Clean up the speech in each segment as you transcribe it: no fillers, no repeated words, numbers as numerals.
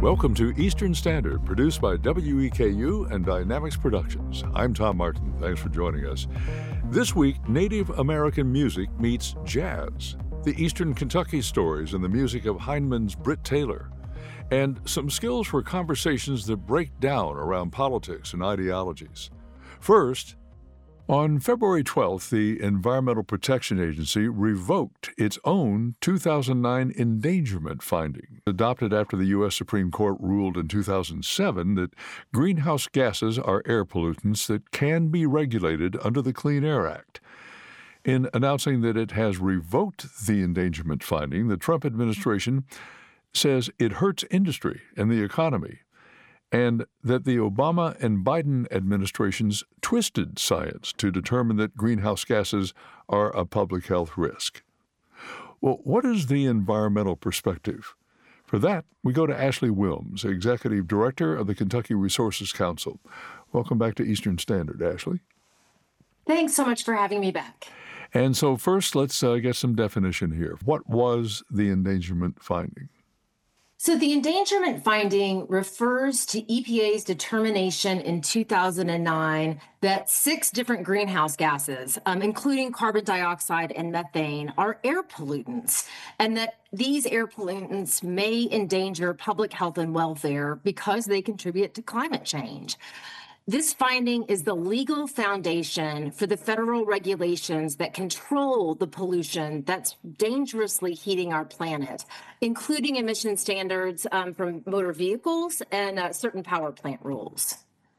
Welcome to Eastern Standard, produced by WEKU and Dynamics Productions. I'm Tom Martin. Thanks for joining us. This week, Native American music meets jazz, the Eastern Kentucky stories and the music of Hindman's Britt Taylor, and some skills for conversations that break down around politics and ideologies. First, on February 12th, the Environmental Protection Agency revoked its own 2009 endangerment finding, adopted after the U.S. Supreme Court ruled in 2007 that greenhouse gases are air pollutants that can be regulated under the Clean Air Act. In announcing that it has revoked the endangerment finding, the Trump administration says it hurts industry and the economy, and that the Obama and Biden administrations twisted science to determine that greenhouse gases are a public health risk. Well, what is the environmental perspective? For that, we go to Ashley Wilms, Executive Director of the Kentucky Resources Council. Welcome back to Eastern Standard, Ashley. Thanks so much for having me back. And so first, let's get some definition here. What was the endangerment finding? So the endangerment finding refers to EPA's determination in 2009 that 6 different greenhouse gases, including carbon dioxide and methane, are air pollutants, and that these air pollutants may endanger public health and welfare because they contribute to climate change. This finding is the legal foundation for the federal regulations that control the pollution that's dangerously heating our planet, including emission standards from motor vehicles and certain power plant rules.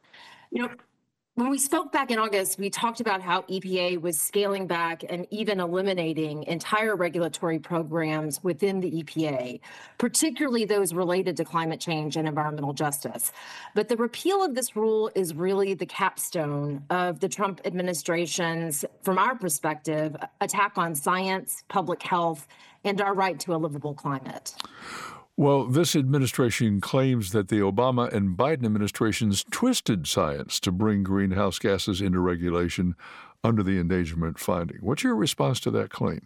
When we spoke back in August, we talked about how EPA was scaling back and even eliminating entire regulatory programs within the EPA, particularly those related to climate change and environmental justice. But the repeal of this rule is really the capstone of the Trump administration's, from our perspective, attack on science, public health, and our right to a livable climate. Well, this administration claims that the Obama and Biden administrations twisted science to bring greenhouse gases into regulation under the endangerment finding. What's your response to that claim?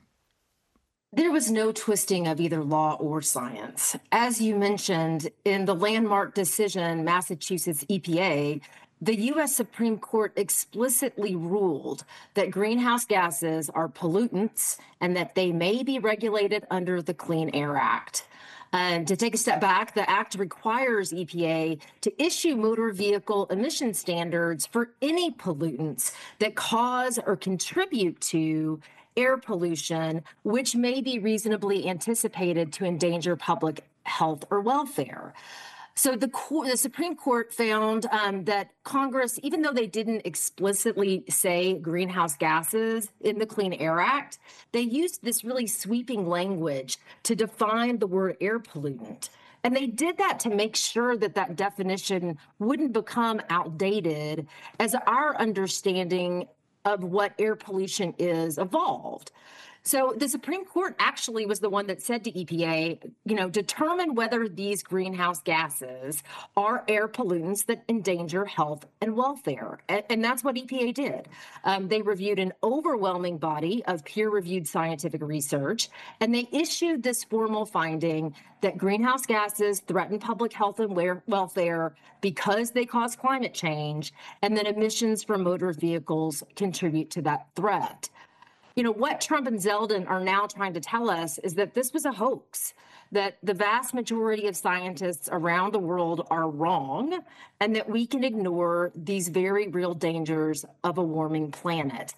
There was no twisting of either law or science. As you mentioned, in the landmark decision, Massachusetts EPA, the U.S. Supreme Court explicitly ruled that greenhouse gases are pollutants and that they may be regulated under the Clean Air Act. To take a step back, the act requires EPA to issue motor vehicle emission standards for any pollutants that cause or contribute to air pollution, which may be reasonably anticipated to endanger public health or welfare. So the Supreme Court found that Congress, even though they didn't explicitly say greenhouse gases in the Clean Air Act, they used this really sweeping language to define the word air pollutant. And they did that to make sure that that definition wouldn't become outdated as our understanding of what air pollution is evolved. So the Supreme Court actually was the one that said to EPA, determine whether these greenhouse gases are air pollutants that endanger health and welfare. And that's what EPA did. They reviewed an overwhelming body of peer-reviewed scientific research, and they issued this formal finding that greenhouse gases threaten public health and welfare because they cause climate change, and that emissions from motor vehicles contribute to that threat. What Trump and Zeldin are now trying to tell us is that this was a hoax, that the vast majority of scientists around the world are wrong, and that we can ignore these very real dangers of a warming planet.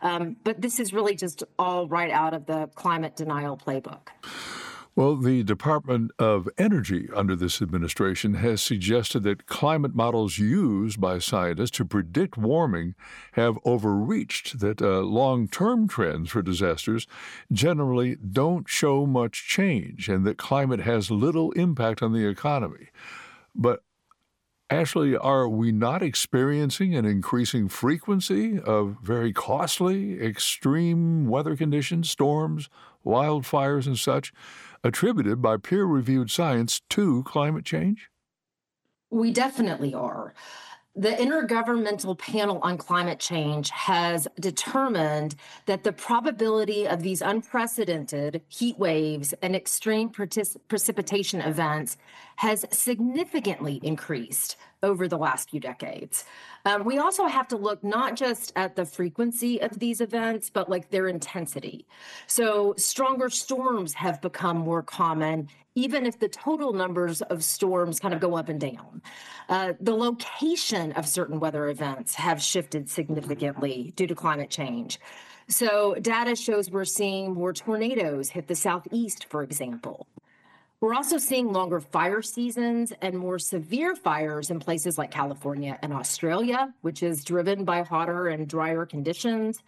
But this is really just all right out of the climate denial playbook. Well, the Department of Energy under this administration has suggested that climate models used by scientists to predict warming have overreached, that long-term trends for disasters generally don't show much change, and that climate has little impact on the economy. But Ashley, are we not experiencing an increasing frequency of very costly, extreme weather conditions, storms, wildfires, and such, attributed by peer-reviewed science to climate change? We definitely are. The Intergovernmental Panel on Climate Change has determined that the probability of these unprecedented heat waves and extreme precipitation events has significantly increased over the last few decades. We also have to look not just at the frequency of these events, but like their intensity. So stronger storms have become more common, even if the total numbers of storms kind of go up and down. The location of certain weather events have shifted significantly due to climate change. So data shows we're seeing more tornadoes hit the southeast, for example. We're also seeing longer fire seasons and more severe fires in places like California and Australia, which is driven by hotter and drier conditions.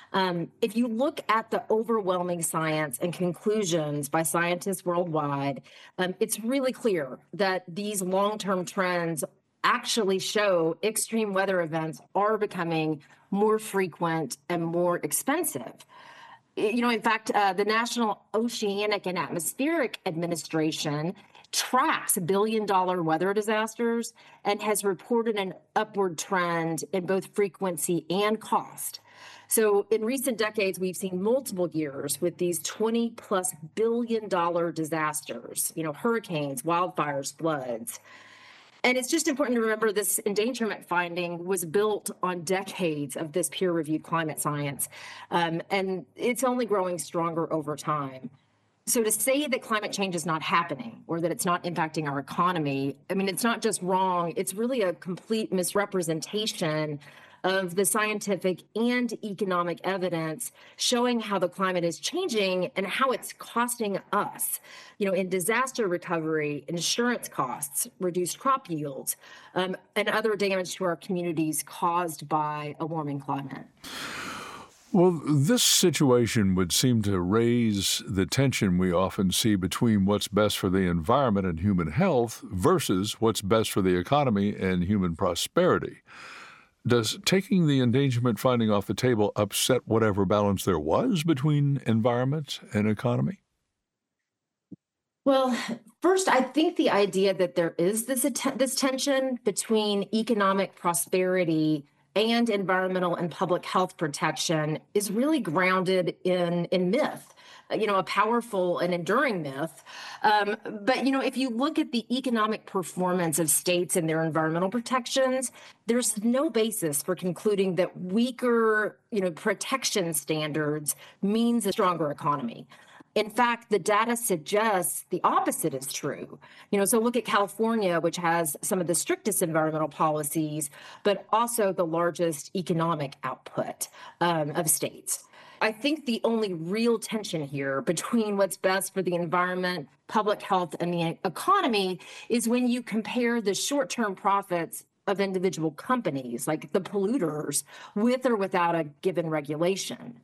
If you look at the overwhelming science and conclusions by scientists worldwide, it's really clear that these long-term trends actually show extreme weather events are becoming more frequent and more expensive. In fact, the National Oceanic and Atmospheric Administration tracks billion-dollar weather disasters and has reported an upward trend in both frequency and cost. So in recent decades, we've seen multiple years with these $20+ billion disasters, hurricanes, wildfires, floods. And it's just important to remember this endangerment finding was built on decades of this peer-reviewed climate science, and it's only growing stronger over time. So to say that climate change is not happening or that it's not impacting our economy, it's not just wrong, it's really a complete misrepresentation of the scientific and economic evidence showing how the climate is changing and how it's costing us, in disaster recovery, insurance costs, reduced crop yields, and other damage to our communities caused by a warming climate. Well, this situation would seem to raise the tension we often see between what's best for the environment and human health versus what's best for the economy and human prosperity. Does taking the endangerment finding off the table upset whatever balance there was between environment and economy? Well, first, I think the idea that there is this tension between economic prosperity and environmental and public health protection is really grounded in myth. A powerful and enduring myth. But if you look at the economic performance of states and their environmental protections, there's no basis for concluding that weaker, protection standards means a stronger economy. In fact, the data suggests the opposite is true. So look at California, which has some of the strictest environmental policies, but also the largest economic output of states. I think the only real tension here between what's best for the environment, public health, and the economy is when you compare the short-term profits of individual companies, like the polluters, with or without a given regulation.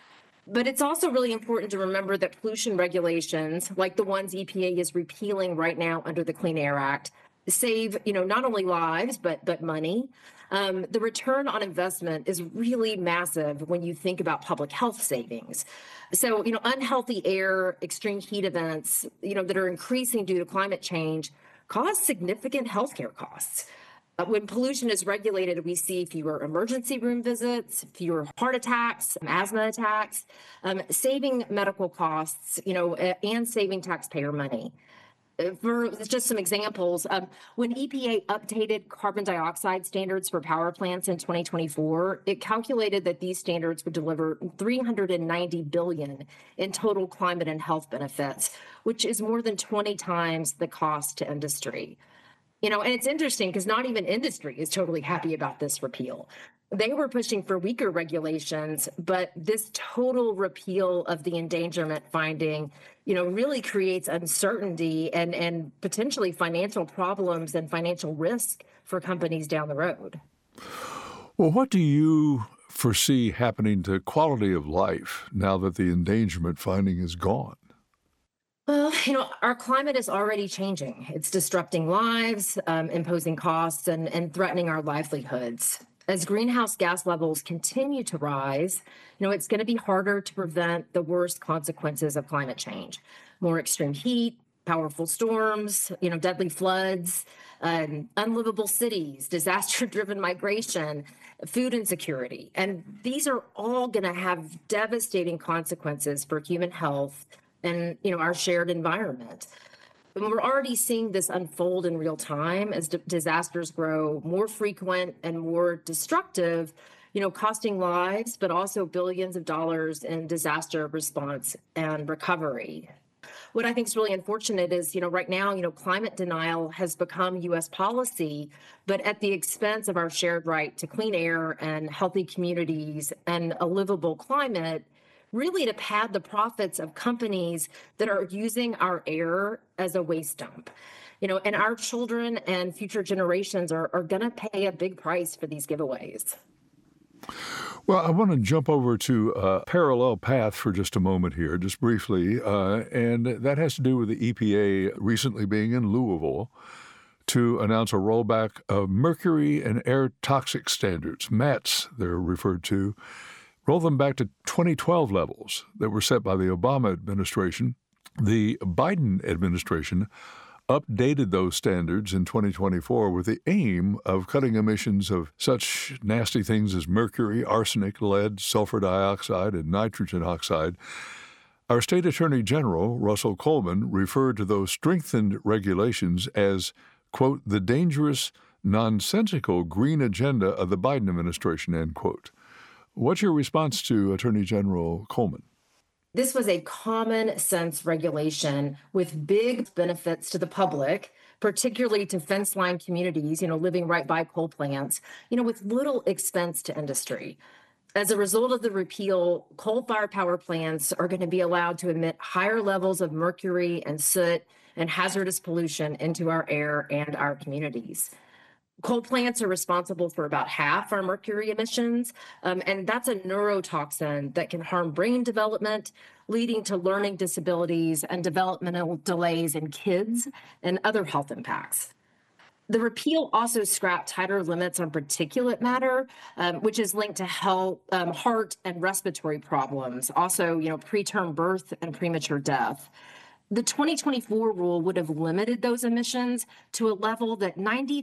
But it's also really important to remember that pollution regulations, like the ones EPA is repealing right now under the Clean Air Act, save, not only lives, but money. The return on investment is really massive when you think about public health savings. So, unhealthy air, extreme heat events, that are increasing due to climate change cause significant healthcare costs. When pollution is regulated, we see fewer emergency room visits, fewer heart attacks, asthma attacks, saving medical costs, and saving taxpayer money. For just some examples, when EPA updated carbon dioxide standards for power plants in 2024, it calculated that these standards would deliver $390 billion in total climate and health benefits, which is more than 20 times the cost to industry. And it's interesting because not even industry is totally happy about this repeal. They were pushing for weaker regulations, but this total repeal of the endangerment finding, really creates uncertainty and potentially financial problems and financial risk for companies down the road. Well, what do you foresee happening to quality of life now that the endangerment finding is gone? Well, our climate is already changing. It's disrupting lives, imposing costs, and threatening our livelihoods. As greenhouse gas levels continue to rise, it's going to be harder to prevent the worst consequences of climate change. More extreme heat, powerful storms, deadly floods, unlivable cities, disaster-driven migration, food insecurity. And these are all going to have devastating consequences for human health and, our shared environment. And we're already seeing this unfold in real time as disasters grow more frequent and more destructive, costing lives, but also billions of dollars in disaster response and recovery. What I think is really unfortunate is, right now, climate denial has become U.S. policy, but at the expense of our shared right to clean air and healthy communities and a livable climate, really to pad the profits of companies that are using our air as a waste dump. And our children and future generations are going to pay a big price for these giveaways. Well, I want to jump over to a parallel path for just a moment here, just briefly, and that has to do with the EPA recently being in Louisville to announce a rollback of mercury and air toxic standards, MATS they're referred to, roll them back to 2012 levels that were set by the Obama administration. The Biden administration updated those standards in 2024 with the aim of cutting emissions of such nasty things as mercury, arsenic, lead, sulfur dioxide, and nitrogen oxide. Our state attorney general, Russell Coleman, referred to those strengthened regulations as, quote, the dangerous, nonsensical green agenda of the Biden administration, end quote. What's your response to Attorney General Coleman? This was a common sense regulation with big benefits to the public, particularly to fence-line communities, living right by coal plants, with little expense to industry. As a result of the repeal, coal-fired power plants are going to be allowed to emit higher levels of mercury and soot and hazardous pollution into our air and our communities. Coal plants are responsible for about half our mercury emissions, and that's a neurotoxin that can harm brain development, leading to learning disabilities and developmental delays in kids and other health impacts. The repeal also scrapped tighter limits on particulate matter, which is linked to heart and respiratory problems, also, preterm birth and premature death. The 2024 rule would have limited those emissions to a level that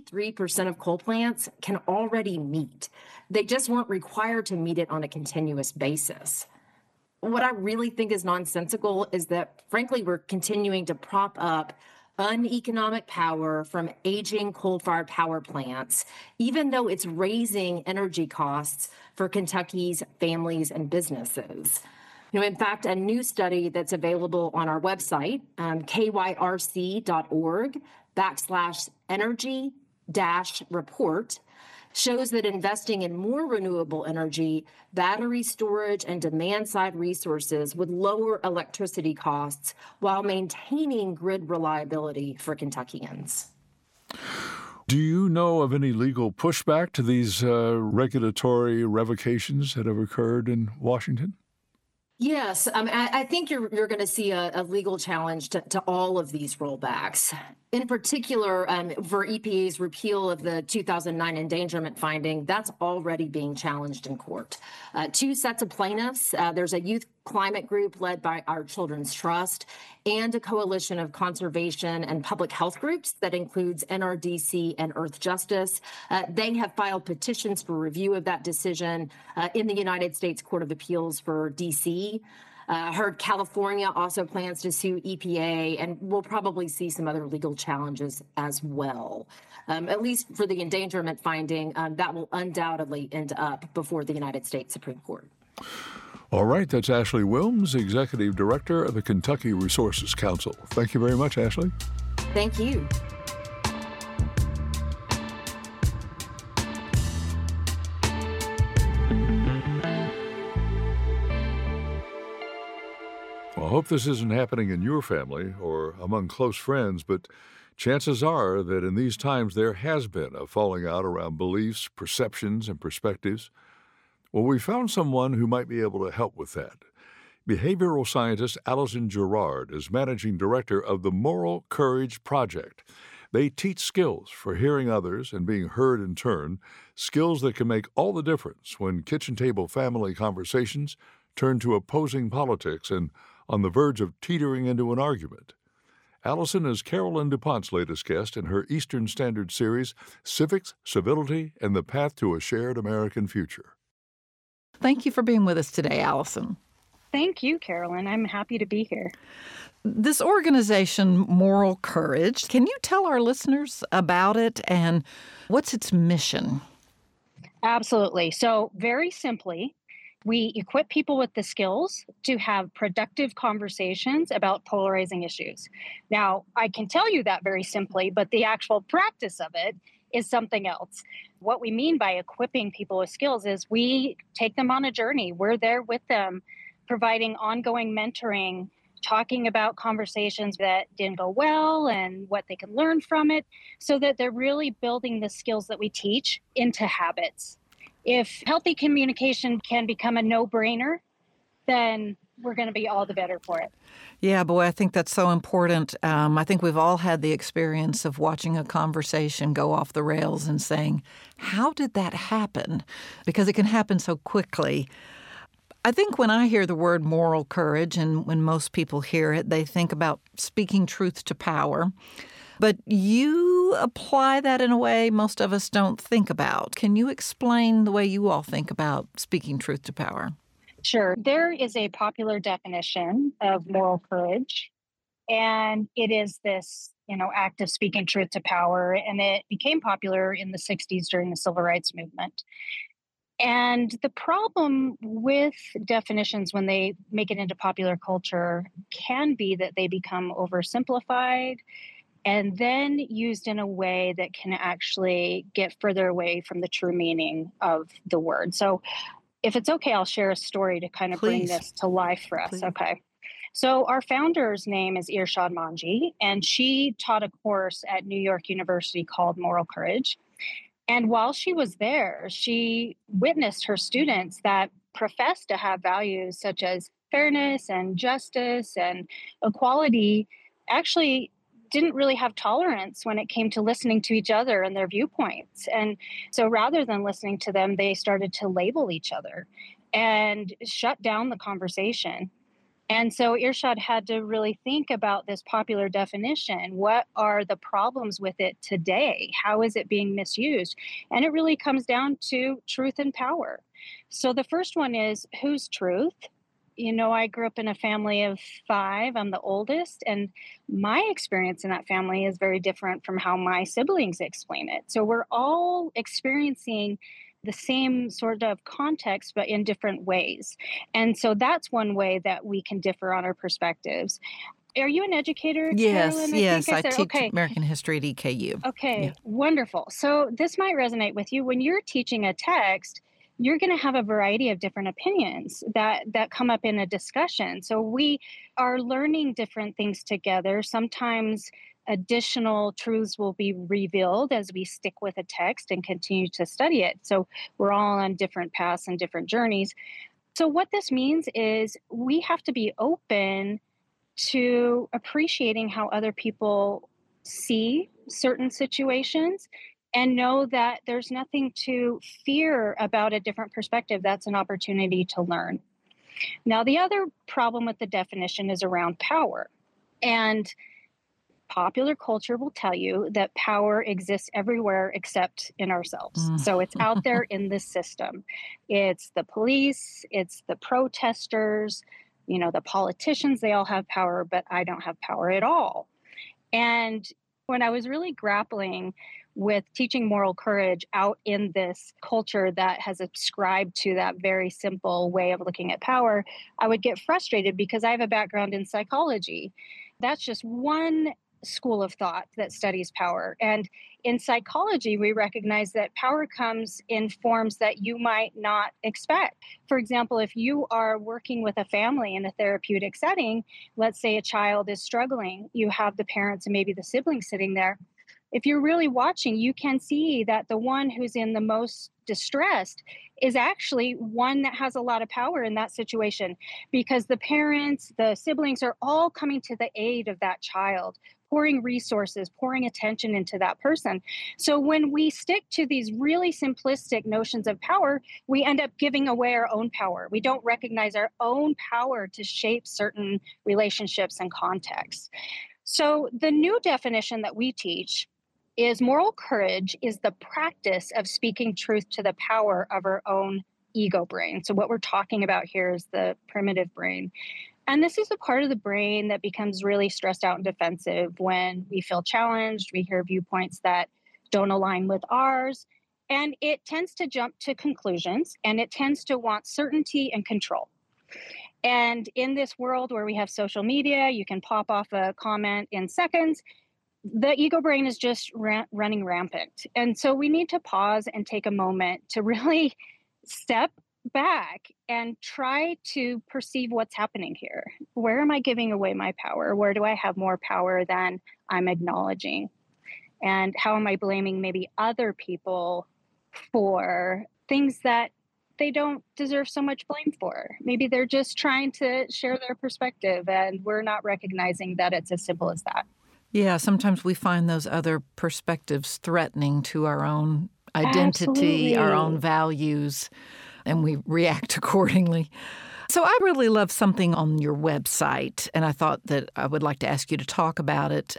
93% of coal plants can already meet. They just weren't required to meet it on a continuous basis. What I really think is nonsensical is that, frankly, we're continuing to prop up uneconomic power from aging coal-fired power plants, even though it's raising energy costs for Kentucky's families and businesses. In fact, a new study that's available on our website, kyrc.org/energy-report, shows that investing in more renewable energy, battery storage, and demand-side resources would lower electricity costs while maintaining grid reliability for Kentuckians. Do you know of any legal pushback to these regulatory revocations that have occurred in Washington? Yes, I think you're going to see a legal challenge to all of these rollbacks. In particular, for EPA's repeal of the 2009 endangerment finding, that's already being challenged in court. Two sets of plaintiffs. There's a youth climate group led by Our Children's Trust and a coalition of conservation and public health groups that includes NRDC and Earth Justice. They have filed petitions for review of that decision in the United States Court of Appeals for D.C. Heard California also plans to sue EPA, and we'll probably see some other legal challenges as well. At least for the endangerment finding, that will undoubtedly end up before the United States Supreme Court. All right, that's Ashley Wilms, Executive Director of the Kentucky Resources Council. Thank you very much, Ashley. Thank you. Well, I hope this isn't happening in your family or among close friends, but chances are that in these times there has been a falling out around beliefs, perceptions, and perspectives. Well, we found someone who might be able to help with that. Behavioral scientist Allison Gerard is managing director of the Moral Courage Project. They teach skills for hearing others and being heard in turn, skills that can make all the difference when kitchen table family conversations turn to opposing politics and on the verge of teetering into an argument. Allison is Carolyn DuPont's latest guest in her Eastern Standard series, Civics, Civility, and the Path to a Shared American Future. Thank you for being with us today, Allison. Thank you, Carolyn. I'm happy to be here. This organization, Moral Courage, can you tell our listeners about it and what's its mission? Absolutely. So very simply, we equip people with the skills to have productive conversations about polarizing issues. Now, I can tell you that very simply, but the actual practice of it is something else. What we mean by equipping people with skills is we take them on a journey. We're there with them, providing ongoing mentoring, talking about conversations that didn't go well and what they can learn from it, so that they're really building the skills that we teach into habits. If healthy communication can become a no-brainer, then we're going to be all the better for it. Yeah, boy, I think that's so important. I think we've all had the experience of watching a conversation go off the rails and saying, how did that happen? Because it can happen so quickly. I think when I hear the word moral courage, and when most people hear it, they think about speaking truth to power. But you apply that in a way most of us don't think about. Can you explain the way you all think about speaking truth to power? Sure. There is a popular definition of moral courage, and it is this, act of speaking truth to power. And it became popular in the 60s during the Civil Rights Movement. And the problem with definitions when they make it into popular culture can be that they become oversimplified and then used in a way that can actually get further away from the true meaning of the word. So if it's okay, I'll share a story to kind of bring this to life for us. Please. Okay. So our founder's name is Irshad Manji, and she taught a course at New York University called Moral Courage. And while she was there, she witnessed her students that professed to have values such as fairness and justice and equality actually didn't really have tolerance when it came to listening to each other and their viewpoints. And so rather than listening to them, they started to label each other and shut down the conversation. And so Irshad had to really think about this popular definition. What are the problems with it today? How is it being misused? And it really comes down to truth and power. So the first one is, whose truth? I grew up in a family of 5. I'm the oldest, and my experience in that family is very different from how my siblings explain it. So we're all experiencing the same sort of context, but in different ways. And so that's one way that we can differ on our perspectives. Are you an educator, Carolyn? Yes. I teach American history at EKU. Okay, yeah. Wonderful. So this might resonate with you. When you're teaching a text, you're going to have a variety of different opinions that come up in a discussion. So we are learning different things together. Sometimes additional truths will be revealed as we stick with a text and continue to study it. So we're all on different paths and different journeys. So what this means is we have to be open to appreciating how other people see certain situations and know that there's nothing to fear about a different perspective. That's an opportunity to learn. Now, the other problem with the definition is around power. And popular culture will tell you that power exists everywhere except in ourselves. So it's out there in this system. It's the police, it's the protesters, the politicians, they all have power, but I don't have power at all. And when I was really grappling with teaching moral courage out in this culture that has ascribed to that very simple way of looking at power, I would get frustrated because I have a background in psychology. That's just one school of thought that studies power. And in psychology, we recognize that power comes in forms that you might not expect. For example, if you are working with a family in a therapeutic setting, let's say a child is struggling, you have the parents and maybe the siblings sitting there. If you're really watching, you can see that the one who's in the most distressed is actually one that has a lot of power in that situation, because the parents, the siblings are all coming to the aid of that child, pouring resources, pouring attention into that person. So when we stick to these really simplistic notions of power, we end up giving away our own power. We don't recognize our own power to shape certain relationships and contexts. So the new definition that we teach is moral courage is the practice of speaking truth to the power of our own ego brain. So what we're talking about here is the primitive brain. And this is the part of the brain that becomes really stressed out and defensive when we feel challenged, we hear viewpoints that don't align with ours, and it tends to jump to conclusions and it tends to want certainty and control. And in this world where we have social media, you can pop off a comment in seconds. The ego brain is just running rampant. And so we need to pause and take a moment to really step back and try to perceive what's happening here. Where am I giving away my power? Where do I have more power than I'm acknowledging? And how am I blaming maybe other people for things that they don't deserve so much blame for? Maybe they're just trying to share their perspective and we're not recognizing that it's as simple as that. Yeah, sometimes we find those other perspectives threatening to our own identity, Absolutely. our own values, and we react accordingly. So I really love something on your website, and I thought that I would like to ask you to talk about it.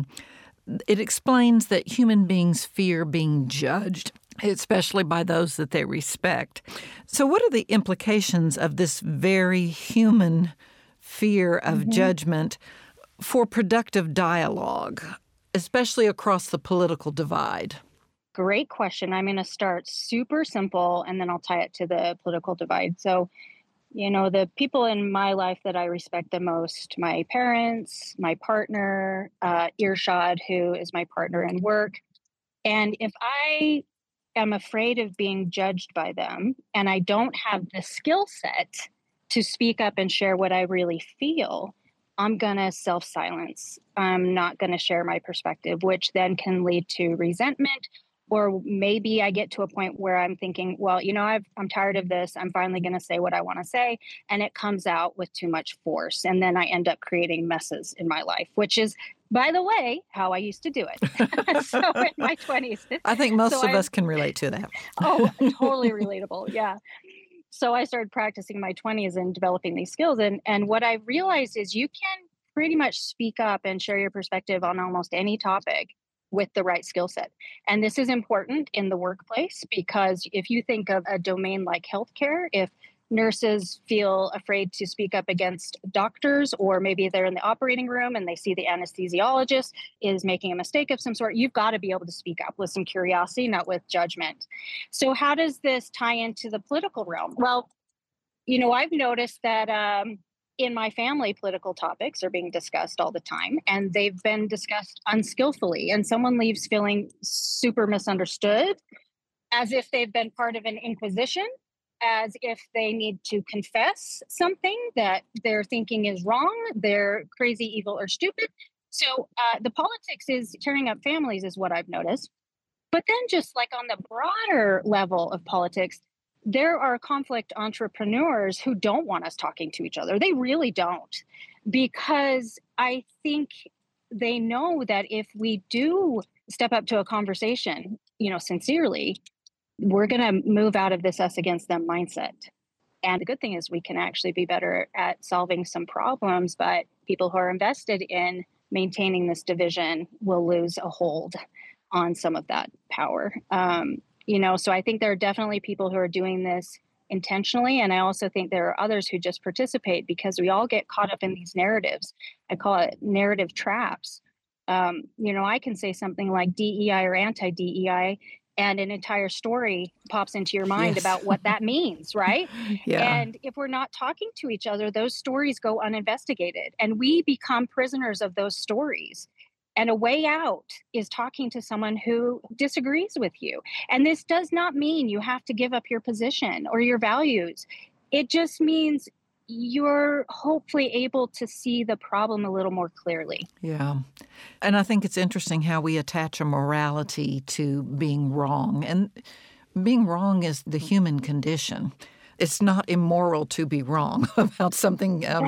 It explains that human beings fear being judged, especially by those that they respect. So what are the implications of this very human fear of judgment for productive dialogue, especially across the political divide? Great question. I'm going to start super simple and then I'll tie it to the political divide. So, the people in my life that I respect the most, my parents, my partner, Irshad, who is my partner in work. And if I am afraid of being judged by them and I don't have the skill set to speak up and share what I really feel, I'm going to self-silence. I'm not going to share my perspective, which then can lead to resentment. Or maybe I get to a point where I'm thinking, well, I'm tired of this. I'm finally going to say what I want to say. And it comes out with too much force. And then I end up creating messes in my life, which is, by the way, how I used to do it. So in my 20s. I think most of us can relate to that. Oh, totally relatable. Yeah. So I started practicing my 20s and developing these skills. And what I realized is you can pretty much speak up and share your perspective on almost any topic with the right skill set. And this is important in the workplace because if you think of a domain like healthcare, if nurses feel afraid to speak up against doctors, or maybe they're in the operating room and they see the anesthesiologist is making a mistake of some sort, you've got to be able to speak up with some curiosity, not with judgment. So how does this tie into the political realm? Well, I've noticed that in my family, political topics are being discussed all the time, and they've been discussed unskillfully, and someone leaves feeling super misunderstood, as if they've been part of an inquisition, as if they need to confess something that they're thinking is wrong, they're crazy, evil, or stupid. So the politics is tearing up families is what I've noticed. But then just like on the broader level of politics, there are conflict entrepreneurs who don't want us talking to each other. They really don't, because I think they know that if we do step up to a conversation, sincerely, we're going to move out of this us against them mindset. And the good thing is we can actually be better at solving some problems, but people who are invested in maintaining this division will lose a hold on some of that power. So I think there are definitely people who are doing this intentionally. And I also think there are others who just participate because we all get caught up in these narratives. I call it narrative traps. I can say something like DEI or anti-DEI, and an entire story pops into your mind about what that means, right? Yeah. And if we're not talking to each other, those stories go uninvestigated and we become prisoners of those stories. And a way out is talking to someone who disagrees with you. And this does not mean you have to give up your position or your values. It just means you're hopefully able to see the problem a little more clearly. Yeah. And I think it's interesting how we attach a morality to being wrong. And being wrong is the human condition. It's not immoral to be wrong about something. Right.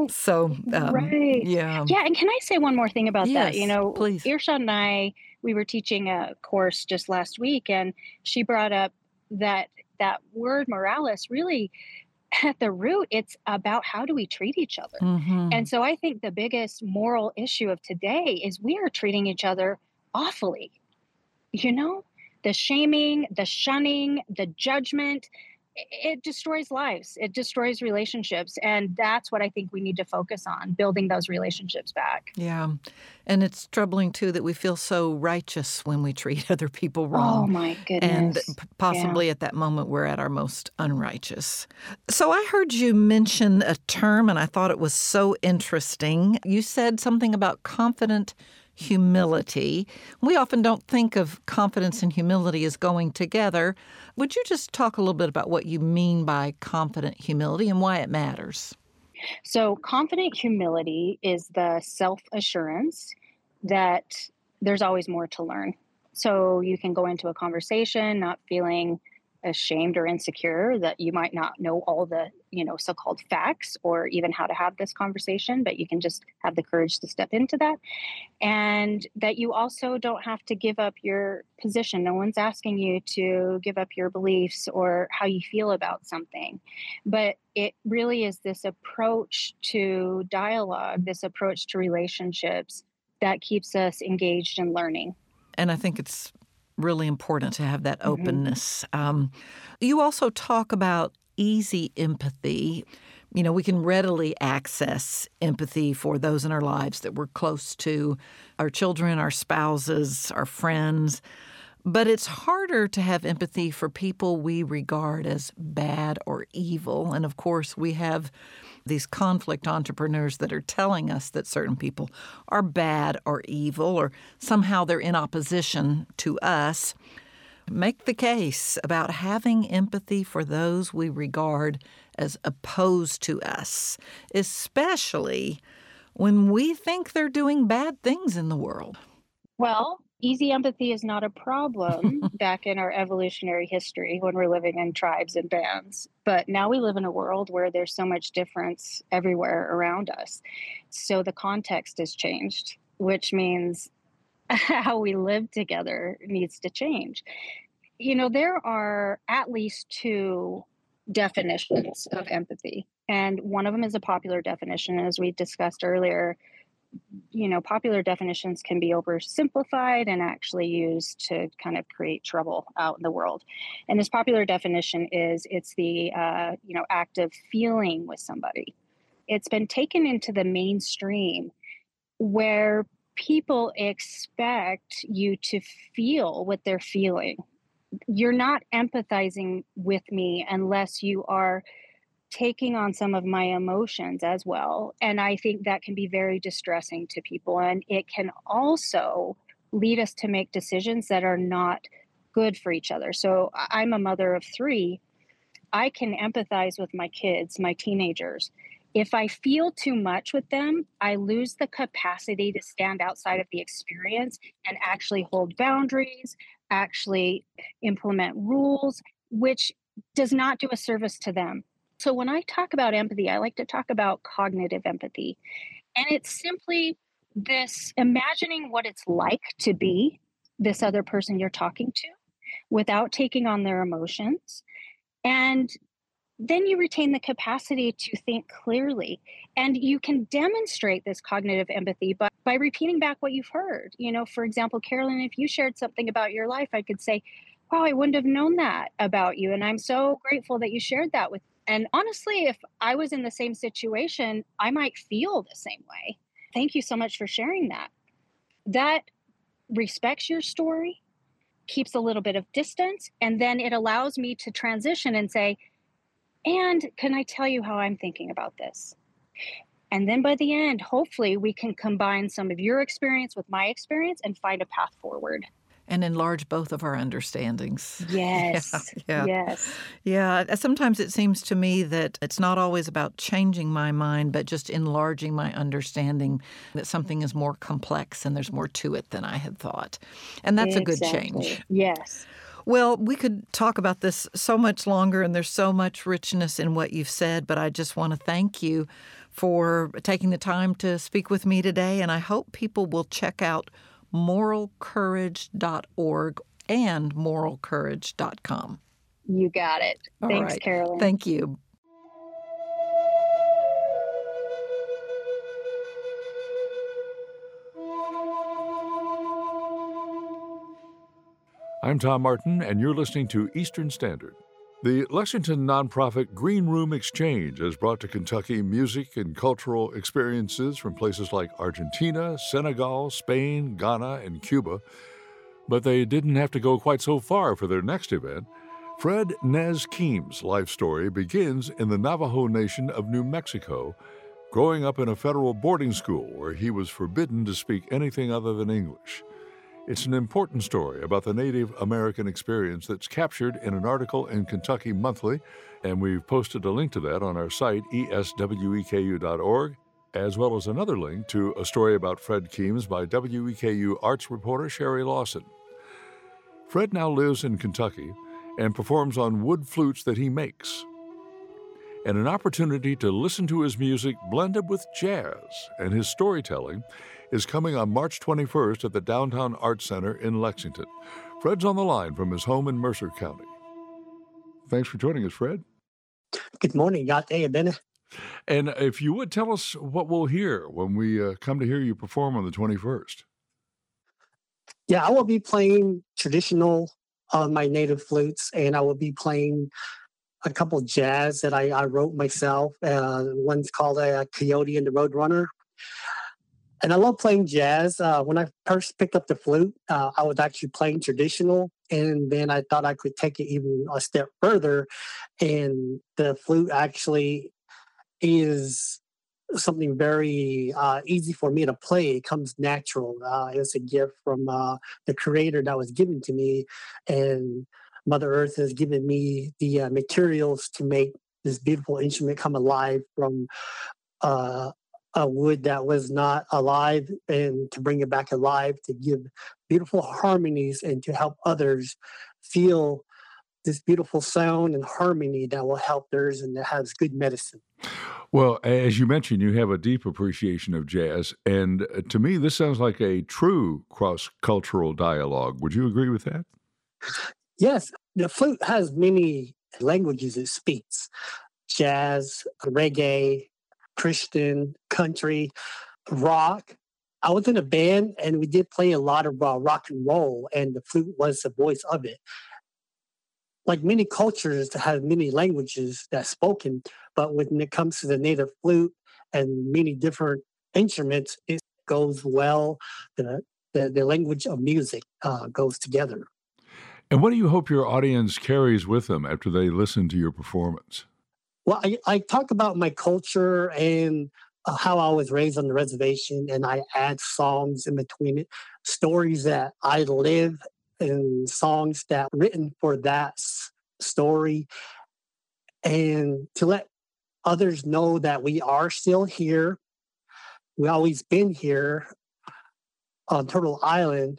Yeah. Yeah. And can I say one more thing about that? Please. Irshad and I, we were teaching a course just last week, and she brought up that word moralis really at the root, it's about how do we treat each other. Mm-hmm. And so I think the biggest moral issue of today is we are treating each other awfully. You know, the shaming, the shunning, the judgment, it destroys lives. It destroys relationships. And that's what I think we need to focus on, building those relationships back. Yeah. And it's troubling, too, that we feel so righteous when we treat other people Oh, wrong. my And goodness. possibly at that moment, we're at our most unrighteous. So I heard you mention a term, and I thought it was so interesting. You said something about confident humility. We often don't think of confidence and humility as going together. Would you just talk a little bit about what you mean by confident humility and why it matters? So, confident humility is the self assurance that there's always more to learn. So, you can go into a conversation not feeling ashamed or insecure that you might not know all the, so called facts or even how to have this conversation, but you can just have the courage to step into that. And that you also don't have to give up your position. No one's asking you to give up your beliefs or how you feel about something. But it really is this approach to dialogue, this approach to relationships that keeps us engaged in learning. And I think it's really important to have that Mhm. openness. You also talk about easy empathy. We can readily access empathy for those in our lives that we're close to, our children, our spouses, our friends. But it's harder to have empathy for people we regard as bad or evil. And of course, we have these conflict entrepreneurs that are telling us that certain people are bad or evil, or somehow they're in opposition to us. Make the case about having empathy for those we regard as opposed to us, especially when we think they're doing bad things in the world. Well, easy empathy is not a problem back in our evolutionary history when we're living in tribes and bands. But now we live in a world where there's so much difference everywhere around us. So the context has changed, which means how we live together needs to change. There are at least two definitions of empathy. And one of them is a popular definition, as we discussed earlier. Popular definitions can be oversimplified and actually used to kind of create trouble out in the world. And this popular definition is it's the act of feeling with somebody. It's been taken into the mainstream where people expect you to feel what they're feeling. You're not empathizing with me unless you are taking on some of my emotions as well. And I think that can be very distressing to people. And it can also lead us to make decisions that are not good for each other. So I'm a mother of three. I can empathize with my kids, my teenagers. If I feel too much with them, I lose the capacity to stand outside of the experience and actually hold boundaries, actually implement rules, which does not do a service to them. So when I talk about empathy, I like to talk about cognitive empathy. And it's simply this imagining what it's like to be this other person you're talking to without taking on their emotions. And then you retain the capacity to think clearly. And you can demonstrate this cognitive empathy by repeating back what you've heard. For example, Carolyn, if you shared something about your life, I could say, wow, I wouldn't have known that about you. And I'm so grateful that you shared that with me. And honestly, if I was in the same situation, I might feel the same way. Thank you so much for sharing that. That respects your story, keeps a little bit of distance, and then it allows me to transition and say, and can I tell you how I'm thinking about this? And then by the end, hopefully we can combine some of your experience with my experience and find a path forward. And enlarge both of our understandings. Yes. Yeah. Yes. Yeah. Sometimes it seems to me that it's not always about changing my mind, but just enlarging my understanding that something is more complex and there's more to it than I had thought. And that's a good change. Yes. Well, we could talk about this so much longer, and there's so much richness in what you've said, but I just want to thank you for taking the time to speak with me today, and I hope people will check out moralcourage.org and moralcourage.com. You got it. All Thanks, right. Carolyn. Thank you. I'm Tom Martin, and you're listening to Eastern Standard. The Lexington nonprofit Green Room Exchange has brought to Kentucky music and cultural experiences from places like Argentina, Senegal, Spain, Ghana, and Cuba. But they didn't have to go quite so far for their next event. Fred Nez Keem's life story begins in the Navajo Nation of New Mexico, growing up in a federal boarding school where he was forbidden to speak anything other than English. It's an important story about the Native American experience that's captured in an article in Kentucky Monthly, and we've posted a link to that on our site, esweku.org, as well as another link to a story about Fred Keems by WEKU arts reporter Sherry Lawson. Fred now lives in Kentucky and performs on wood flutes that he makes. And an opportunity to listen to his music blended with jazz and his storytelling is coming on March 21st at the Downtown Arts Center in Lexington. Fred's on the line from his home in Mercer County. Thanks for joining us, Fred. Good morning. And if you would, tell us what we'll hear when we come to hear you perform on the 21st. Yeah, I will be playing traditional on my native flutes, and I will be playing a couple of jazz that I wrote myself. One's called Coyote and the Roadrunner. And I love playing jazz. When I first picked up the flute, I was actually playing traditional, and then I thought I could take it even a step further. And the flute actually is something very easy for me to play. It comes natural. It's a gift from the Creator that was given to me, and Mother Earth has given me the materials to make this beautiful instrument come alive from a wood that was not alive, and to bring it back alive, to give beautiful harmonies and to help others feel this beautiful sound and harmony that will help theirs and that has good medicine. Well, as you mentioned, you have a deep appreciation of jazz, and to me, this sounds like a true cross-cultural dialogue. Would you agree with that? Yes, the flute has many languages it speaks. Jazz, reggae, Christian, country, rock. I was in a band and we did play a lot of rock and roll, and the flute was the voice of it. Like many cultures that have many languages that's spoken, but when it comes to the native flute and many different instruments, it goes well. The language of music goes together. And what do you hope your audience carries with them after they listen to your performance? Well, I talk about my culture and how I was raised on the reservation, and I add songs in between it, stories that I live, and songs that are written for that story, and to let others know that we are still here. We always been here on Turtle Island,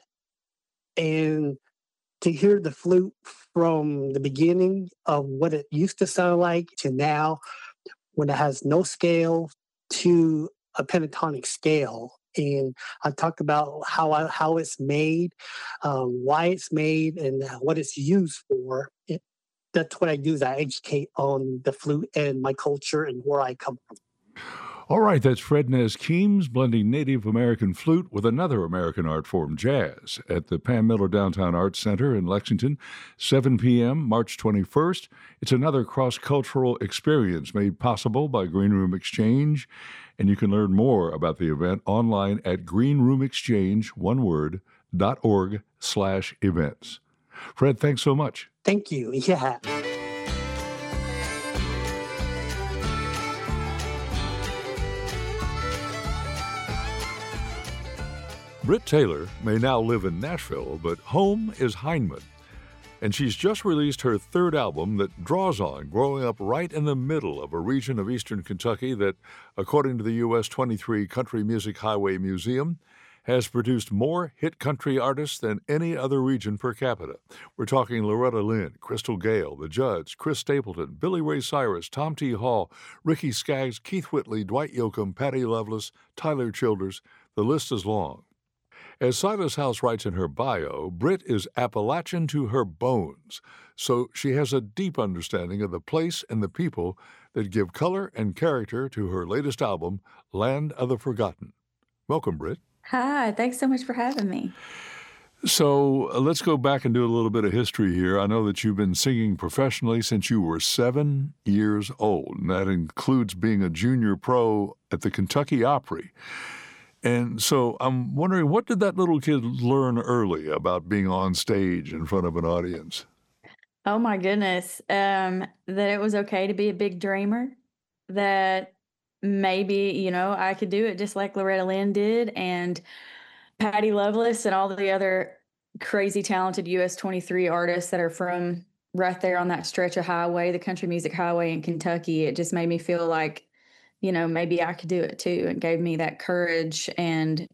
and to hear the flute from the beginning of what it used to sound like to now, when it has no scale to a pentatonic scale. And I talk about how it's made, why it's made, and what it's used for. That's what I do, is I educate on the flute and my culture and where I come from. All right, that's Fred Nez Keems blending Native American flute with another American art form, jazz, at the Pam Miller Downtown Arts Center in Lexington, 7 p.m., March 21st. It's another cross-cultural experience made possible by Green Room Exchange, and you can learn more about the event online at greenroomexchange.org/events. Fred, thanks so much. Thank you. Yeah. Britt Taylor may now live in Nashville, but home is Hindman. And she's just released her third album that draws on growing up right in the middle of a region of eastern Kentucky that, according to the U.S. 23 Country Music Highway Museum, has produced more hit country artists than any other region per capita. We're talking Loretta Lynn, Crystal Gayle, The Judds, Chris Stapleton, Billy Ray Cyrus, Tom T. Hall, Ricky Skaggs, Keith Whitley, Dwight Yoakam, Patty Loveless, Tyler Childers. The list is long. As Silas House writes in her bio, Britt is Appalachian to her bones, so she has a deep understanding of the place and the people that give color and character to her latest album, Land of the Forgotten. Welcome, Britt. Hi, thanks so much for having me. So let's go back and do a little bit of history here. I know that you've been singing professionally since you were 7 years old, and that includes being a junior pro at the Kentucky Opry. And so I'm wondering, what did that little kid learn early about being on stage in front of an audience? Oh my goodness. That it was okay to be a big dreamer, that maybe, I could do it just like Loretta Lynn did and Patty Loveless and all the other crazy talented US 23 artists that are from right there on that stretch of highway, the country music highway in Kentucky. It just made me feel like, maybe I could do it too, and gave me that courage. And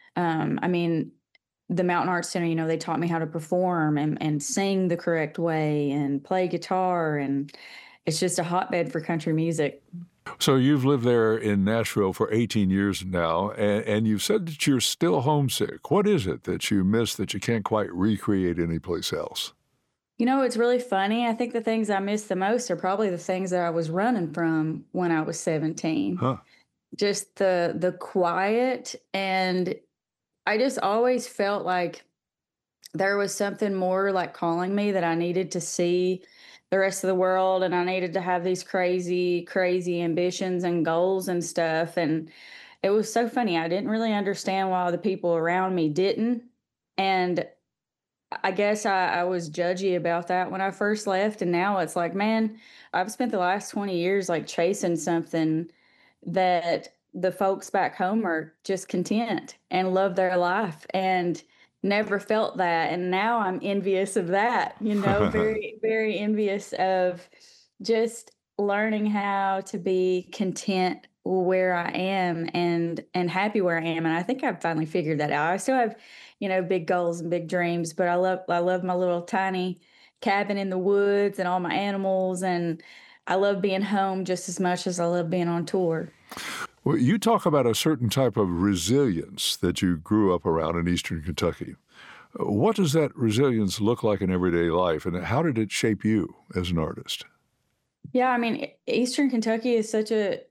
I mean, the Mountain Arts Center, they taught me how to perform and sing the correct way and play guitar. And it's just a hotbed for country music. So you've lived there in Nashville for 18 years now, and you've said that you're still homesick. What is it that you miss that you can't quite recreate anyplace else? It's really funny. I think the things I miss the most are probably the things that I was running from when I was 17. Huh. Just the quiet, and I just always felt like there was something more like calling me, that I needed to see the rest of the world, and I needed to have these crazy, crazy ambitions and goals and stuff. And it was so funny. I didn't really understand why the people around me didn't. And I guess I was judgy about that when I first left. And now it's like, man, I've spent the last 20 years like chasing something that the folks back home are just content and love their life, and never felt that. And now I'm envious of that, very, very envious of just learning how to be content where I am and happy where I am. And I think I've finally figured that out. I still have, big goals and big dreams, but I love my little tiny cabin in the woods and all my animals. And I love being home just as much as I love being on tour. Well, you talk about a certain type of resilience that you grew up around in Eastern Kentucky. What does that resilience look like in everyday life, and how did it shape you as an artist? Yeah, I mean, Eastern Kentucky is such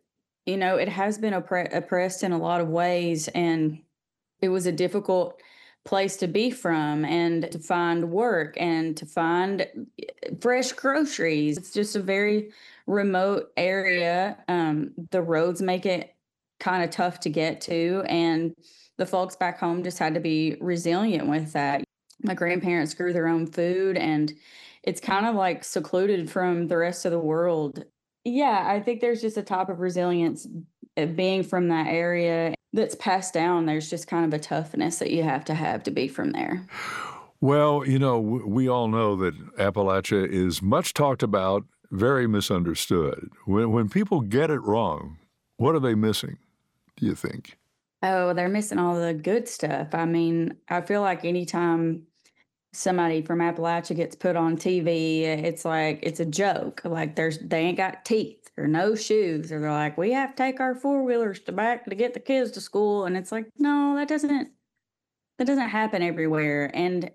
it has been oppressed in a lot of ways, and it was a difficult place to be from and to find work and to find fresh groceries. It's just a very remote area. The roads make it kind of tough to get to, and the folks back home just had to be resilient with that. My grandparents grew their own food, and it's kind of like secluded from the rest of the world. Yeah, I think there's just a type of resilience being from that area that's passed down. There's just kind of a toughness that you have to be from there. Well, we all know that Appalachia is much talked about, very misunderstood. When people get it wrong, what are they missing, do you think? Oh, they're missing all the good stuff. I mean, I feel like anytime somebody from Appalachia gets put on TV, it's like it's a joke. Like they ain't got teeth or no shoes, or they're like, we have to take our four-wheelers to get the kids to school. And it's like, no, that doesn't happen everywhere. And,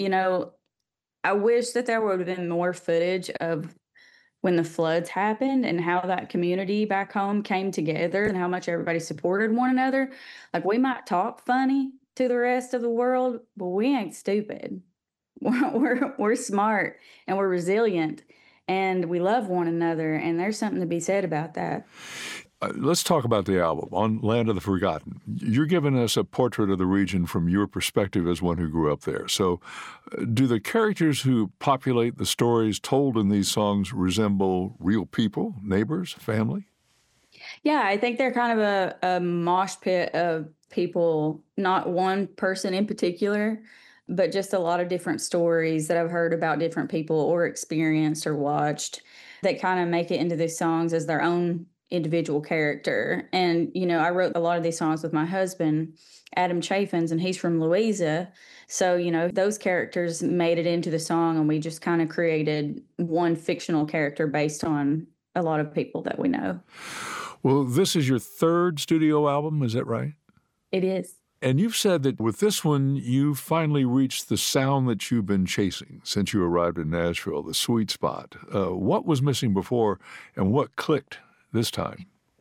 I wish that there would have been more footage of when the floods happened and how that community back home came together and how much everybody supported one another. Like, we might talk funny to the rest of the world, but we ain't stupid. We're smart, and we're resilient, and we love one another. And there's something to be said about that. Let's talk about the album, On Land of the Forgotten. You're giving us a portrait of the region from your perspective as one who grew up there. So do the characters who populate the stories told in these songs resemble real people, neighbors, family? Yeah, I think they're kind of a mosh pit of people, not one person in particular, but just a lot of different stories that I've heard about different people or experienced or watched that kind of make it into these songs as their own individual character. And, I wrote a lot of these songs with my husband, Adam Chaffins, and he's from Louisa. So, those characters made it into the song, and we just kind of created one fictional character based on a lot of people that we know. Well, this is your third studio album, is that right? It is. And you've said that with this one, you finally reached the sound that you've been chasing since you arrived in Nashville, the sweet spot. What was missing before, and what clicked this time?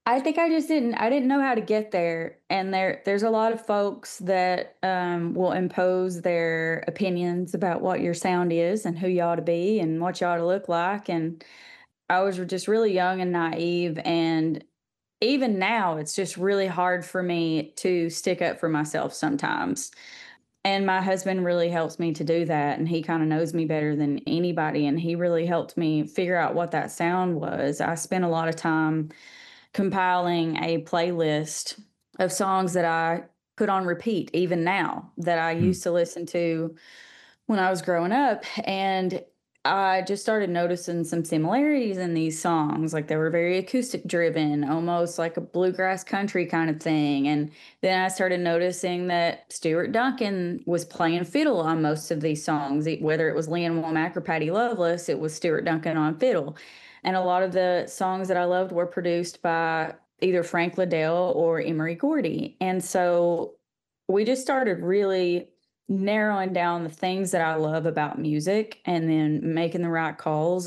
I think I didn't know how to get there. And there's a lot of folks that will impose their opinions about what your sound is and who you ought to be and what you ought to look like. And I was just really young and naive. And even now, it's just really hard for me to stick up for myself sometimes. And my husband really helps me to do that. And he kind of knows me better than anybody. And he really helped me figure out what that sound was. I spent a lot of time compiling a playlist of songs that I put on repeat, even now, that I Hmm. used to listen to when I was growing up. And I just started noticing some similarities in these songs. Like they were very acoustic driven, almost like a bluegrass country kind of thing. And then I started noticing that Stuart Duncan was playing fiddle on most of these songs, whether it was Leanne Womack or Patty Loveless, it was Stuart Duncan on fiddle. And a lot of the songs that I loved were produced by either Frank Liddell or Emery Gordy. And so we just started really narrowing down the things that I love about music and then making the right calls,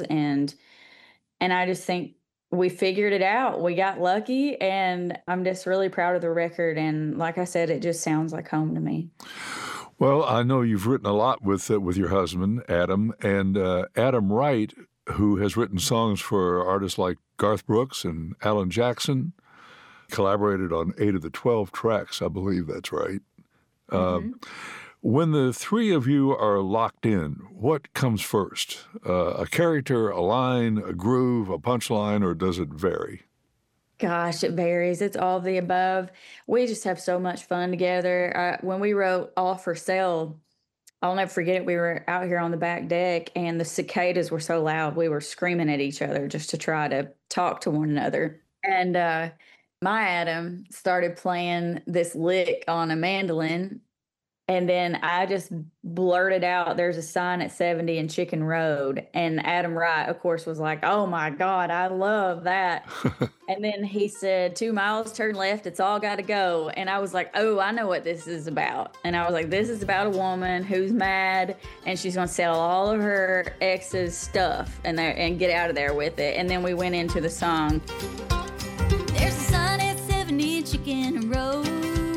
and I just think we figured it out. We got lucky, and I'm just really proud of the record, and like I said, it just sounds like home to me. Well, I know you've written a lot with your husband, Adam, and Adam Wright, who has written songs for artists like Garth Brooks and Alan Jackson, collaborated on 8 of the 12 tracks, I believe that's right. Mhm. When the three of you are locked in, what comes first? A character, a line, a groove, a punchline, or does it vary? Gosh, it varies. It's all of the above. We just have so much fun together. When we wrote All for Sale, I'll never forget it. We were out here on the back deck and the cicadas were so loud. We were screaming at each other just to try to talk to one another. And my Adam started playing this lick on a mandolin. And then I just blurted out, there's a sign at 70 and Chicken Road. And Adam Wright, of course, was like, oh my God, I love that. And then he said, 2 miles, turn left, it's all got to go. And I was like, oh, I know what this is about. And I was like, this is about a woman who's mad and she's going to sell all of her ex's stuff and get out of there with it. And then we went into the song. There's a sign at 70 Chicken Road.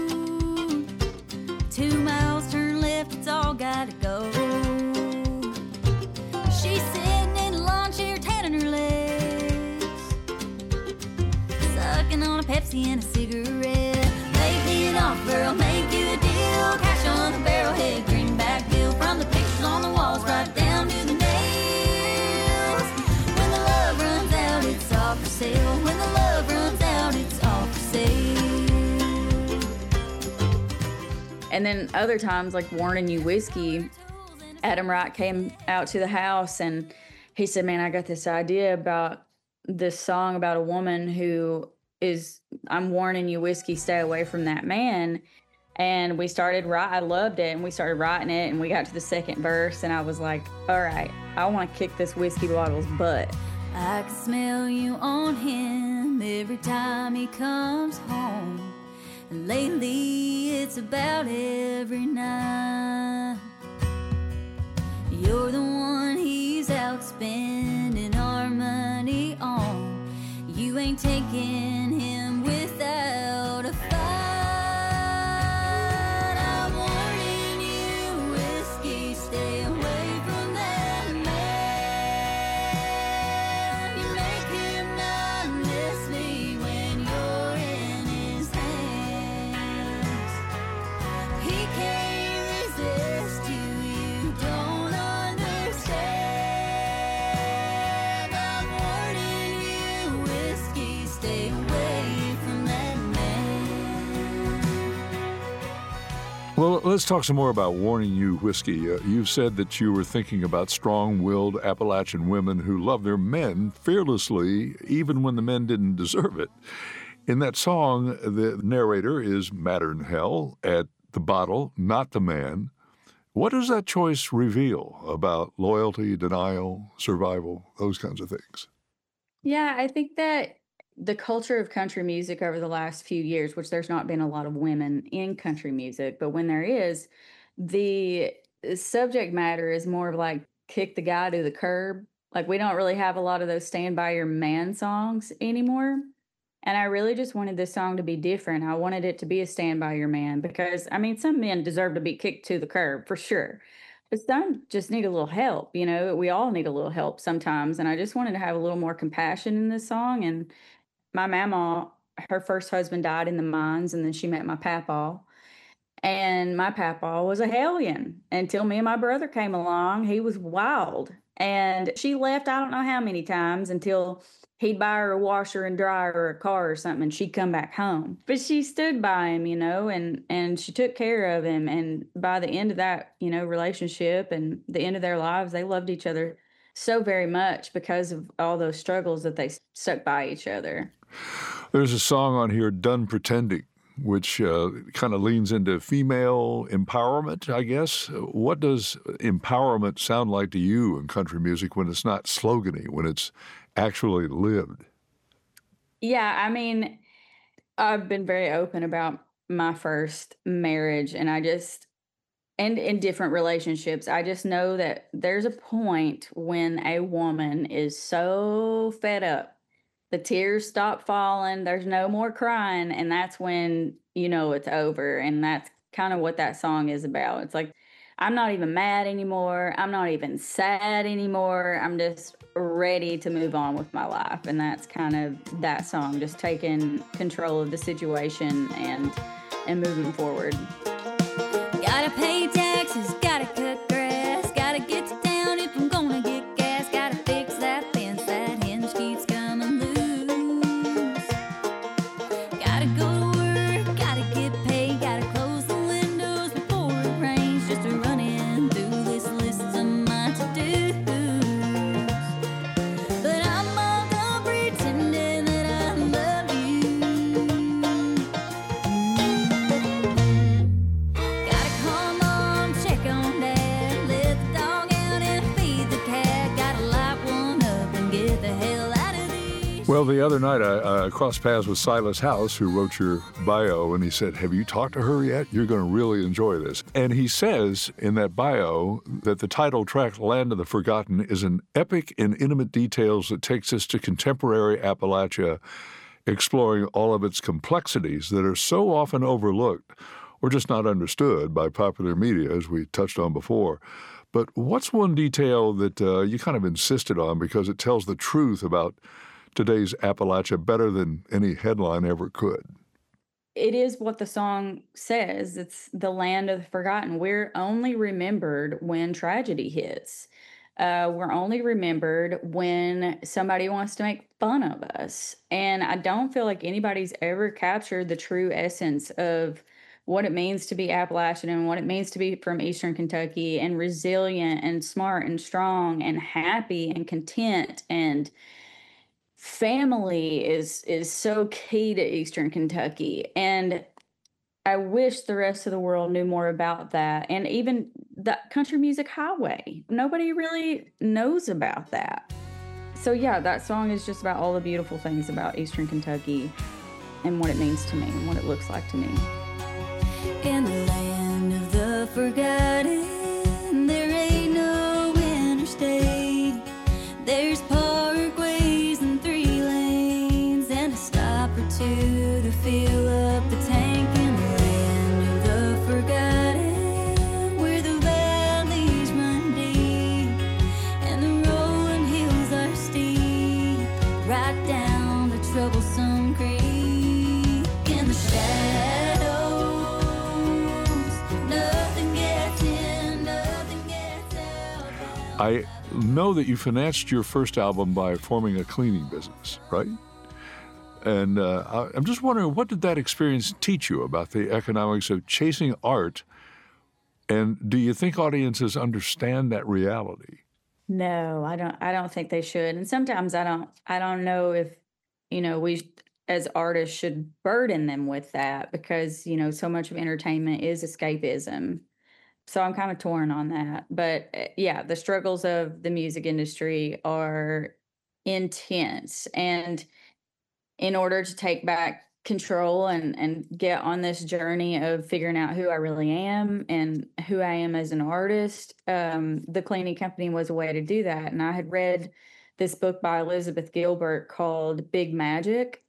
2 miles, turn left, it's all gotta go. She's sitting in a lawn chair, tanning her legs, sucking on a Pepsi and a cigarette. Make me an offer, I'll make you a deal. Cash on the barrelhead, greenback bill. From the pictures on the walls, right down to the nails. When the love runs out, it's all for sale. When the love runs out, it's all for sale. And then other times, like Warning You Whiskey, Adam Wright came out to the house and he said, man, I got this idea about this song about a woman who is, I'm warning you, whiskey, stay away from that man. And we started I loved it, and we started writing it, and we got to the second verse, and I was like, all right, I want to kick this whiskey bottle's butt. I can smell you on him every time he comes home. And lately it's about every night. You're the one he's out spending our money on. You ain't taking him without a fight. I'm warning you, whiskey, stay away from that man. You make him not miss me when you're in his hands. He can't resist you, you don't understand. I'm warning you, whiskey, stay away from that man. Well, let's talk some more about Warning You Whiskey. You said that you were thinking about strong-willed Appalachian women who love their men fearlessly, even when the men didn't deserve it. In that song, the narrator is madder than hell at the bottle, not the man. What does that choice reveal about loyalty, denial, survival, those kinds of things? Yeah, I think that the culture of country music over the last few years, which there's not been a lot of women in country music, but when there is, the subject matter is more of like kick the guy to the curb. Like we don't really have a lot of those stand by your man songs anymore. And I really just wanted this song to be different. I wanted it to be a stand by your man because, I mean, some men deserve to be kicked to the curb for sure. But some just need a little help. We all need a little help sometimes. And I just wanted to have a little more compassion in this song. And my mama, her first husband died in the mines, and then she met my papaw. And my papaw was a hellion until me and my brother came along. He was wild. And she left I don't know how many times until he'd buy her a washer and dryer or a car or something, and she'd come back home. But she stood by him, and she took care of him. And by the end of that, relationship and the end of their lives, they loved each other so very much because of all those struggles that they stuck by each other. There's a song on here, Done Pretending, which kind of leans into female empowerment, I guess. What does empowerment sound like to you in country music when it's not slogany, when it's actually lived? Yeah, I mean, I've been very open about my first marriage, and and in different relationships, I just know that there's a point when a woman is so fed up, the tears stop falling, there's no more crying, and that's when it's over. And that's kind of what that song is about. It's like, I'm not even mad anymore. I'm not even sad anymore. I'm just ready to move on with my life. And that's kind of that song, just taking control of the situation and moving forward. Gotta pay taxes, gotta cut grass, gotta get to town if I'm gonna get gas, gotta fix that fence, that hinge keeps coming loose. Gotta go to work, gotta get paid, gotta close the windows before it rains, just to run in through this list of my to-dos. But I'm all done pretending that I love you. Gotta call mom, check on dad, let the dog out and feed the cat, gotta light one up and get the hell out of these. Well, the other night I crossed paths with Silas House, who wrote your bio, and he said, have you talked to her yet? You're going to really enjoy this. And he says in that bio that the title track, Land of the Forgotten, is an epic in intimate details that takes us to contemporary Appalachia, exploring all of its complexities that are so often overlooked or just not understood by popular media, as we touched on before. But what's one detail that you kind of insisted on because it tells the truth about today's Appalachia better than any headline ever could? It is what the song says. It's the land of the forgotten. We're only remembered when tragedy hits. We're only remembered when somebody wants to make fun of us. And I don't feel like anybody's ever captured the true essence of what it means to be Appalachian and what it means to be from Eastern Kentucky, and resilient and smart and strong and happy and content. And family is so key to Eastern Kentucky. And I wish the rest of the world knew more about that. And even the country music highway, nobody really knows about that. So yeah, that song is just about all the beautiful things about Eastern Kentucky and what it means to me and what it looks like to me. In the land of the forgotten, there ain't no interstate. There's parkways and 3 lanes and a stop or two to fill up the tank. In the land of the forgotten, where the valleys run deep and the rolling hills are steep, right down the troublesome creek. In the shadows, nothing gets in, nothing gets out. I know that you financed your first album by forming a cleaning business, right? And I'm just wondering, what did that experience teach you about the economics of chasing art? And do you think audiences understand that reality? No, I don't think they should. And sometimes I don't know if, we as artists should burden them with that because, so much of entertainment is escapism. So I'm kind of torn on that. But yeah, the struggles of the music industry are intense. And in order to take back control and get on this journey of figuring out who I really am and who I am as an artist, the cleaning company was a way to do that. And I had read this book by Elizabeth Gilbert called Big Magic.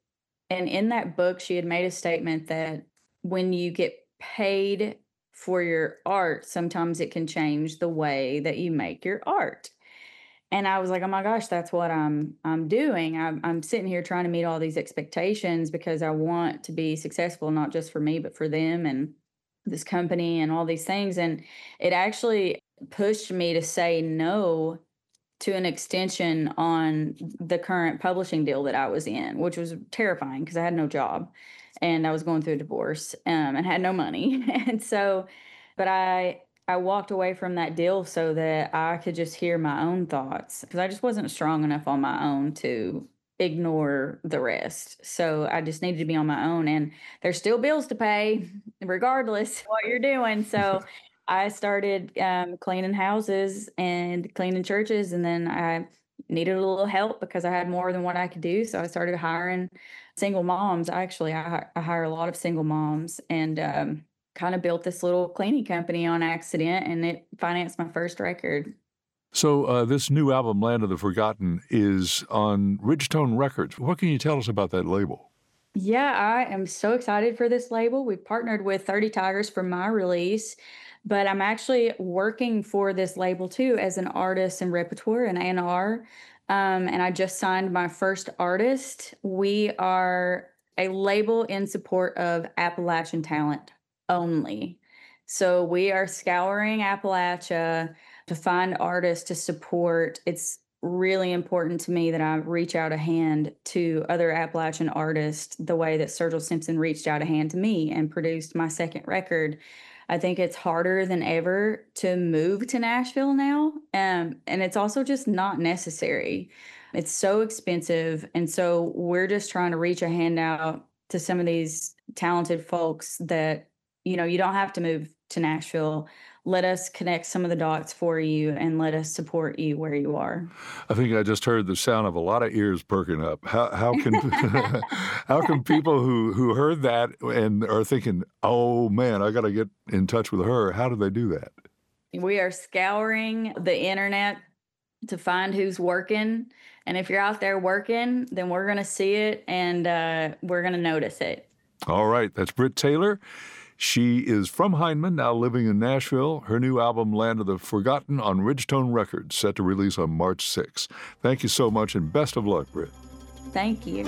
And in that book, she had made a statement that when you get paid for your art, sometimes it can change the way that you make your art. And I was like, oh my gosh, that's what I'm doing. I'm sitting here trying to meet all these expectations because I want to be successful, not just for me, but for them and this company and all these things. And it actually pushed me to say no to an extension on the current publishing deal that I was in, which was terrifying because I had no job and I was going through a divorce and had no money. And so, but I walked away from that deal so that I could just hear my own thoughts because I just wasn't strong enough on my own to ignore the rest. So I just needed to be on my own, and there's still bills to pay regardless what you're doing. So I started cleaning houses and cleaning churches, and then I needed a little help because I had more than what I could do. So I started hiring single moms. Actually, I hire a lot of single moms, and kind of built this little cleaning company on accident, and it financed my first record. So this new album, Land of the Forgotten, is on Ridgetone Records. What can you tell us about that label? Yeah, I am so excited for this label. We've partnered with 30 Tigers for my release, but I'm actually working for this label too as an artist and repertoire, an A&R. And I just signed my first artist. We are a label in support of Appalachian talent only. So we are scouring Appalachia to find artists to support. It's really important to me that I reach out a hand to other Appalachian artists the way that Sergil Simpson reached out a hand to me and produced my second record. I think it's harder than ever to move to Nashville now. And it's also just not necessary. It's so expensive. And so we're just trying to reach a hand out to some of these talented folks that, you know, you don't have to move to Nashville. Let us connect some of the dots for you and let us support you where you are. I think I just heard the sound of a lot of ears perking up. How can how can people who heard that and are thinking, oh man, I got to get in touch with her, how do they do that? We are scouring the internet to find who's working. And if you're out there working, then we're going to see it and we're going to notice it. All right. That's Britt Taylor. She is from Hindman, now living in Nashville. Her new album, Land of the Forgotten, on Ridgetone Records, set to release on March 6th. Thank you so much and best of luck, Britt. Thank you.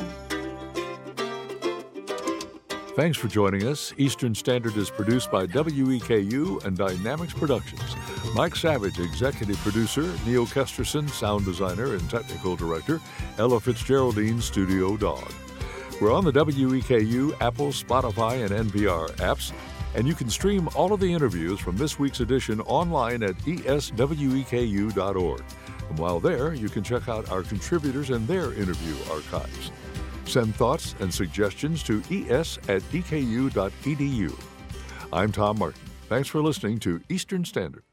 Thanks for joining us. Eastern Standard is produced by WEKU and Dynamics Productions. Mike Savage, executive producer, Neil Kesterson, sound designer and technical director, Ella Fitzgeraldine, studio dog. We're on the WEKU, Apple, Spotify, and NPR apps, and you can stream all of the interviews from this week's edition online at esweku.org. And while there, you can check out our contributors and their interview archives. Send thoughts and suggestions to es@eku.edu. I'm Tom Martin. Thanks for listening to Eastern Standard.